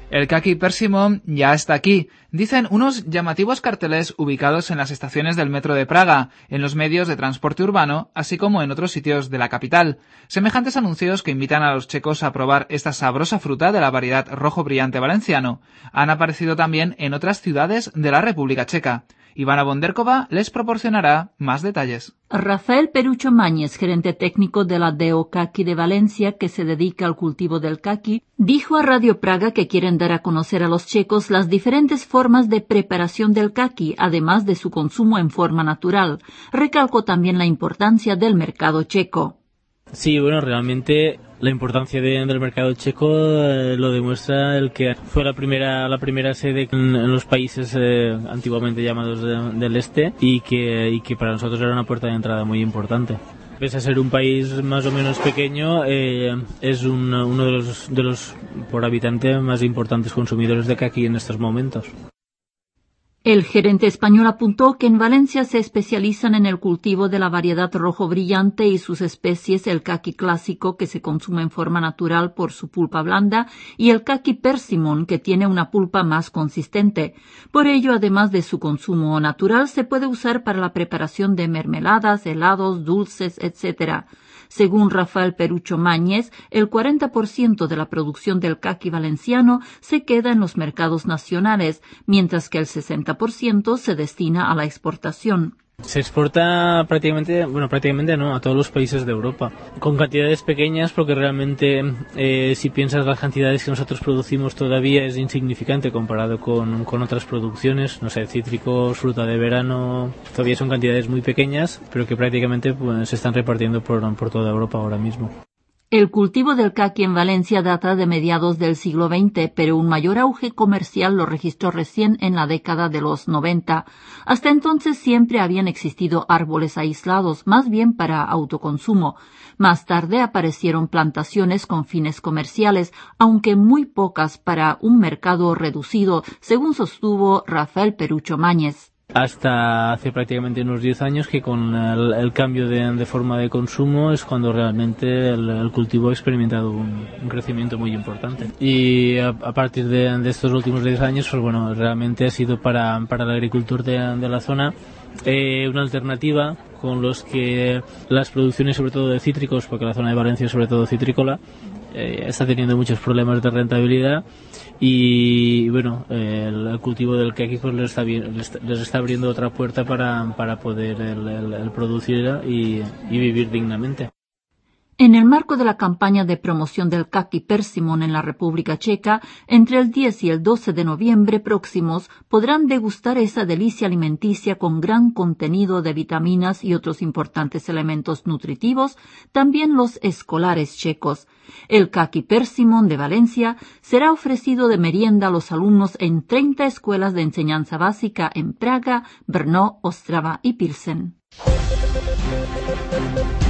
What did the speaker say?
El Kaki Persimon ya está aquí, dicen unos llamativos carteles ubicados en las estaciones del metro de Praga, en los medios de transporte urbano, así como en otros sitios de la capital. Semejantes anuncios que invitan a los checos a probar esta sabrosa fruta de la variedad rojo brillante valenciano han aparecido también en otras ciudades de la República Checa. Ivana Bonderkova les proporcionará más detalles. Rafael Perucho Mañez, gerente técnico de la DO Kaki de Valencia, que se dedica al cultivo del kaki, dijo a Radio Praga que quieren dar a conocer a los checos las diferentes formas de preparación del kaki, además de su consumo en forma natural. Recalcó también la importancia del mercado checo. Sí, bueno, realmente la importancia del mercado checo lo demuestra el que fue la primera sede en los países antiguamente llamados del este y que para nosotros era una puerta de entrada muy importante. Pese a ser un país más o menos pequeño, es uno de los por habitante más importantes consumidores de kaki en estos momentos. El gerente español apuntó que en Valencia se especializan en el cultivo de la variedad rojo brillante y sus especies, el kaki clásico, que se consume en forma natural por su pulpa blanda, y el kaki persimon, que tiene una pulpa más consistente. Por ello, además de su consumo natural, se puede usar para la preparación de mermeladas, helados, dulces, etc. Según Rafael Perucho Mañez, el 40% de la producción del kaki valenciano se queda en los mercados nacionales, mientras que el 60% se destina a la exportación. Se exporta prácticamente no, a todos los países de Europa, con cantidades pequeñas porque realmente si piensas las cantidades que nosotros producimos todavía es insignificante comparado con otras producciones, no sé, cítricos, fruta de verano, todavía son cantidades muy pequeñas, pero que prácticamente pues, se están repartiendo por toda Europa ahora mismo. El cultivo del kaki en Valencia data de mediados del siglo XX, pero un mayor auge comercial lo registró recién en la década de los 90. Hasta entonces siempre habían existido árboles aislados, más bien para autoconsumo. Más tarde aparecieron plantaciones con fines comerciales, aunque muy pocas para un mercado reducido, según sostuvo Rafael Perucho Mañez. Hasta hace prácticamente unos 10 años que con el cambio de forma de consumo es cuando realmente el cultivo ha experimentado un crecimiento muy importante. Y a partir de estos últimos 10 años, pues bueno, realmente ha sido para el agricultor de la zona una alternativa con los que las producciones sobre todo de cítricos, porque la zona de Valencia es sobre todo citrícola, está teniendo muchos problemas de rentabilidad y bueno, el cultivo del kaki pues les está abriendo otra puerta para poder el producir y vivir dignamente. En el marco de la campaña de promoción del kaki persimon en la República Checa, entre el 10 y el 12 de noviembre próximos podrán degustar esa delicia alimenticia con gran contenido de vitaminas y otros importantes elementos nutritivos, también los escolares checos. El kaki persimon de Valencia será ofrecido de merienda a los alumnos en 30 escuelas de enseñanza básica en Praga, Brno, Ostrava y Pilsen.